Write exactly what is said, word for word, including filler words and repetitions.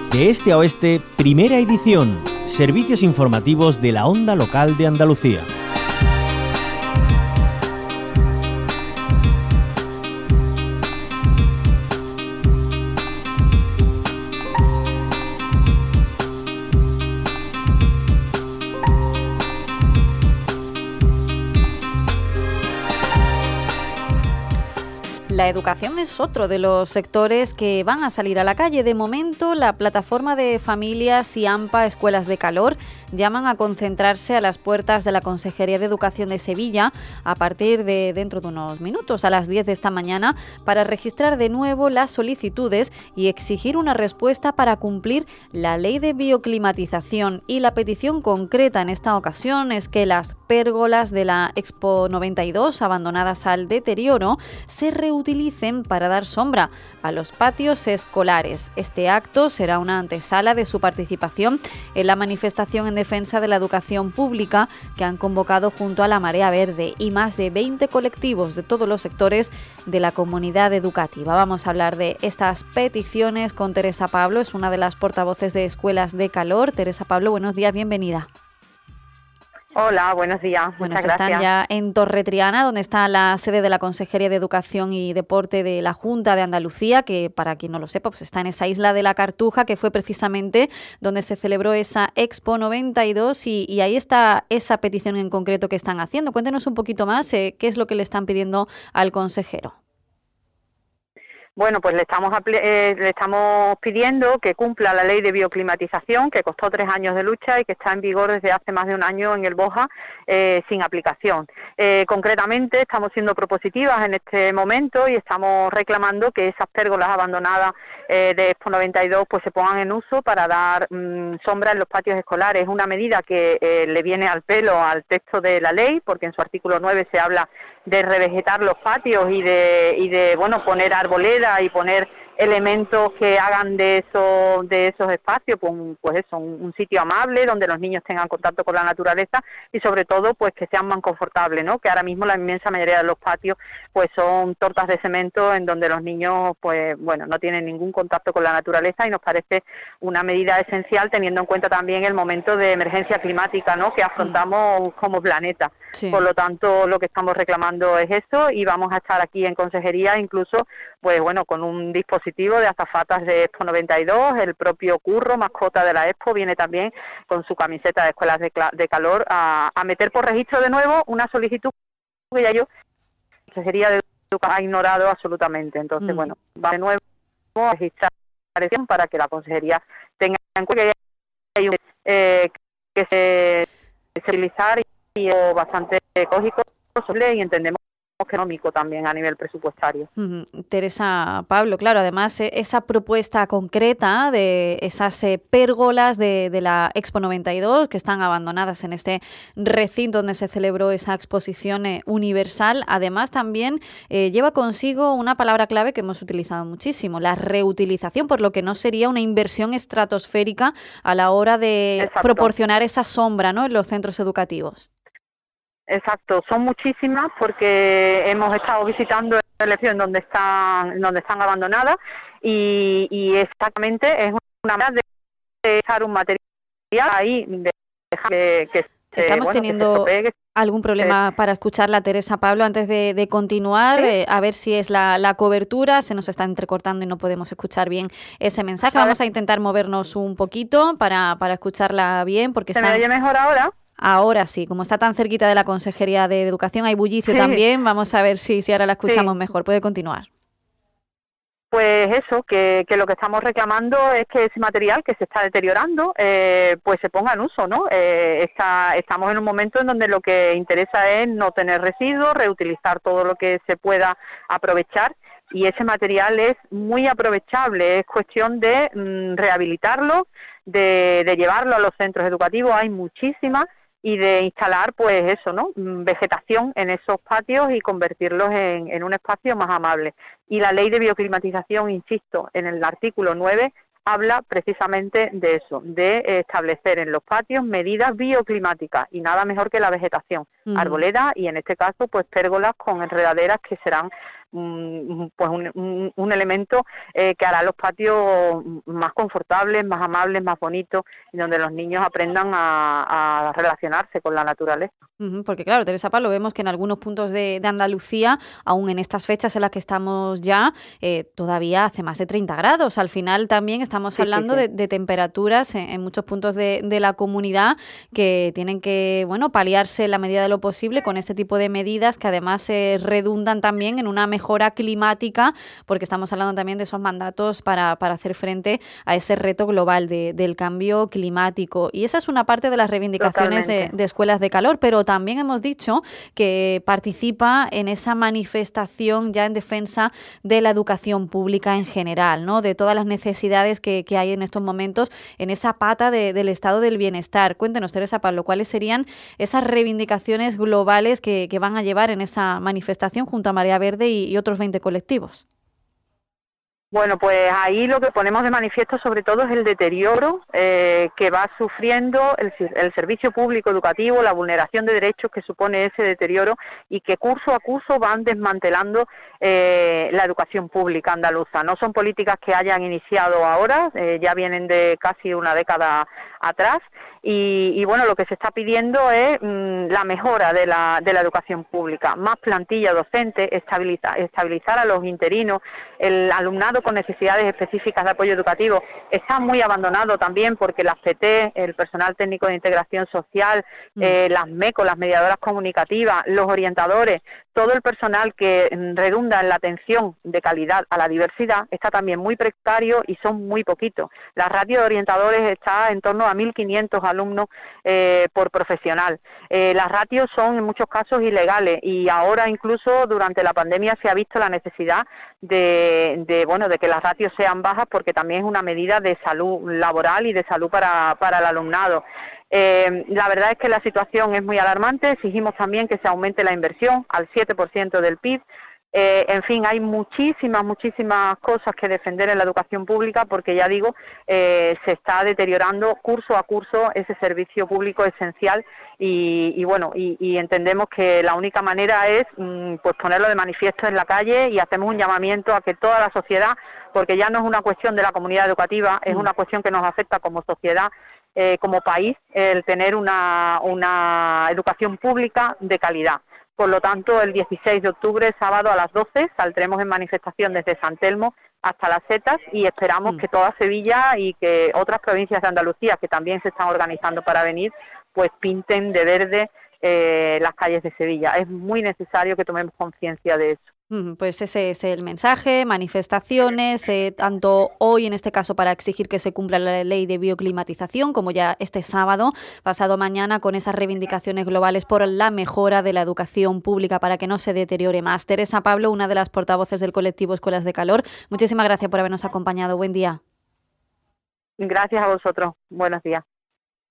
De este a oeste, primera edición. Servicios informativos de la Onda Local de Andalucía. La educación es otro de los sectores que van a salir a la calle. De momento, la plataforma de familias y AMPA Escuelas de Calor llaman a concentrarse a las puertas de la Consejería de Educación de Sevilla a partir de dentro de unos minutos, a las diez de esta mañana, para registrar de nuevo las solicitudes y exigir una respuesta para cumplir la ley de bioclimatización. Y la petición concreta en esta ocasión es que las pérgolas de la Expo noventa y dos, abandonadas al deterioro, se reutilicen utilicen para dar sombra a los patios escolares. Este acto será una antesala de su participación en la manifestación en defensa de la educación pública que han convocado junto a la Marea Verde y más de veinte colectivos de todos los sectores de la comunidad educativa. Vamos a hablar de estas peticiones con Teresa Pablo, es una de las portavoces de Escuelas de Calor. Teresa Pablo, buenos días, bienvenida. Hola, buenos días. Bueno, Muchas se gracias. Están ya en Torretriana, donde está la sede de la Consejería de Educación y Deporte de la Junta de Andalucía, que para quien no lo sepa, pues está en esa isla de la Cartuja, que fue precisamente donde se celebró esa Expo noventa y dos y, y ahí está esa petición en concreto que están haciendo. Cuéntenos un poquito más eh, qué es lo que le están pidiendo al consejero. Bueno, pues le estamos, eh, le estamos pidiendo que cumpla la ley de bioclimatización, que costó tres años de lucha y que está en vigor desde hace más de un año en el BOJA, eh, sin aplicación. Eh, concretamente, estamos siendo propositivas en este momento y estamos reclamando que esas pérgolas abandonadas eh, de Expo noventa y dos pues se pongan en uso para dar mmm, sombra en los patios escolares. Es una medida que eh, le viene al pelo al texto de la ley, porque en su artículo nueve se habla de revegetar los patios y de, y de bueno, poner arboleda y poner elementos que hagan de esos de esos espacios pues, pues eso, un, un sitio amable donde los niños tengan contacto con la naturaleza y sobre todo pues que sean más confortables, ¿no? Que ahora mismo la inmensa mayoría de los patios pues son tortas de cemento en donde los niños pues bueno no tienen ningún contacto con la naturaleza y nos parece una medida esencial teniendo en cuenta también el momento de emergencia climática, ¿no? Que afrontamos como planeta. Sí. Por lo tanto, lo que estamos reclamando es eso y vamos a estar aquí en consejería incluso pues bueno con un dispositivo de azafatas de Expo noventa y dos, el propio Curro, mascota de la Expo, viene también con su camiseta de Escuelas de, de Calor a, a meter por registro de nuevo una solicitud que ya yo, la Consejería de Educación ha ignorado absolutamente. Entonces, mm. bueno, va de nuevo a registrar para que la Consejería tenga en cuenta que hay un, eh, que se, se utilizar y es bastante lógico y entendemos económico también a nivel presupuestario. Uh-huh. Teresa Pablo, claro, además eh, esa propuesta concreta de esas eh, pérgolas de, de la Expo noventa y dos que están abandonadas en este recinto donde se celebró esa exposición eh, universal, además también eh, lleva consigo una palabra clave que hemos utilizado muchísimo, la reutilización, por lo que no sería una inversión estratosférica a la hora de Exacto. proporcionar esa sombra, ¿no?, en los centros educativos. Exacto, son muchísimas porque hemos estado visitando el edificio en donde están, donde están abandonadas y, y exactamente es una manera de dejar un material ahí, de dejar que, que Estamos bueno, teniendo que se algún problema para escucharla, Teresa Pablo. Antes de, de continuar, ¿Sí? eh, a ver si es la, la cobertura, se nos está entrecortando y no podemos escuchar bien ese mensaje. A Vamos a intentar movernos un poquito para, para escucharla bien. Porque ¿Se está... me oye mejor ahora? Ahora sí, como está tan cerquita de la Consejería de Educación, hay bullicio sí. también. Vamos a ver si, si ahora la escuchamos sí. mejor. Puede continuar. Pues eso, que, que lo que estamos reclamando es que ese material que se está deteriorando, eh, pues se ponga en uso, ¿no? Eh, está, estamos en un momento en donde lo que interesa es no tener residuos, reutilizar todo lo que se pueda aprovechar y ese material es muy aprovechable, es cuestión de mmm, rehabilitarlo, de, de llevarlo a los centros educativos, hay muchísimas, y de instalar, pues eso, ¿no?, vegetación en esos patios y convertirlos en, en un espacio más amable. Y la ley de bioclimatización, insisto, en el artículo nueve habla precisamente de eso, de establecer en los patios medidas bioclimáticas y nada mejor que la vegetación, uh-huh. arboleda y en este caso pues pérgolas con enredaderas que serán un, pues un, un, un elemento eh, que hará los patios más confortables, más amables, más bonitos, y donde los niños aprendan a, a relacionarse con la naturaleza. Uh-huh, porque claro, Teresa Pablo, vemos que en algunos puntos de, de Andalucía, aún en estas fechas en las que estamos ya, eh, todavía hace más de treinta grados. Al final también estamos sí, hablando sí, sí. De, de temperaturas en, en muchos puntos de, de la comunidad que tienen que, bueno, paliarse en la medida de lo posible con este tipo de medidas que además se eh, redundan también en una mejora climática, porque estamos hablando también de esos mandatos para, para hacer frente a ese reto global de, del cambio climático. Y esa es una parte de las reivindicaciones de, de escuelas de calor, pero también hemos dicho que participa en esa manifestación ya en defensa de la educación pública en general, ¿no? De todas las necesidades que, que hay en estos momentos en esa pata de, del estado del bienestar. Cuéntenos, Teresa Pablo, ¿cuáles serían esas reivindicaciones globales que, que van a llevar en esa manifestación junto a Marea Verde y, y otros veinte colectivos? Bueno, pues ahí lo que ponemos de manifiesto sobre todo es el deterioro eh, que va sufriendo el, el servicio público educativo, la vulneración de derechos que supone ese deterioro y que curso a curso van desmantelando eh, la educación pública andaluza. No son políticas que hayan iniciado ahora, eh, ya vienen de casi una década atrás. Y, y bueno, lo que se está pidiendo es mmm, la mejora de la, de la educación pública, más plantilla docente, estabilizar, estabilizar a los interinos, el alumnado con necesidades específicas de apoyo educativo está muy abandonado también porque las P T, el personal técnico de integración social, mm. eh, las M E C O, las mediadoras comunicativas, los orientadores, todo el personal que redunda en la atención de calidad a la diversidad está también muy precario y son muy poquitos. La ratio de orientadores está en torno a mil quinientos alumnos eh, por profesional. Eh, las ratios son en muchos casos ilegales y ahora incluso durante la pandemia se ha visto la necesidad de, de bueno de que las ratios sean bajas porque también es una medida de salud laboral y de salud para, para el alumnado. Eh, la verdad es que la situación es muy alarmante, exigimos también que se aumente la inversión al siete por ciento del P I B. Eh, en fin, hay muchísimas, muchísimas cosas que defender en la educación pública porque, ya digo, eh, se está deteriorando curso a curso ese servicio público esencial y, y bueno, y, y entendemos que la única manera es mmm, pues ponerlo de manifiesto en la calle y hacemos un llamamiento a que toda la sociedad, porque ya no es una cuestión de la comunidad educativa, es una cuestión que nos afecta como sociedad, eh, como país, el tener una, una educación pública de calidad. Por lo tanto, el dieciséis de octubre, sábado a las doce, saldremos en manifestación desde San Telmo hasta Las Setas y esperamos mm. que toda Sevilla y que otras provincias de Andalucía que también se están organizando para venir, pues pinten de verde eh, las calles de Sevilla. Es muy necesario que tomemos conciencia de eso. Pues ese es el mensaje, manifestaciones, eh, tanto hoy en este caso para exigir que se cumpla la ley de bioclimatización, como ya este sábado, pasado mañana, con esas reivindicaciones globales por la mejora de la educación pública para que no se deteriore más. Teresa Pablo, una de las portavoces del colectivo Escuelas de Calor, muchísimas gracias por habernos acompañado. Buen día. Gracias a vosotros. Buenos días.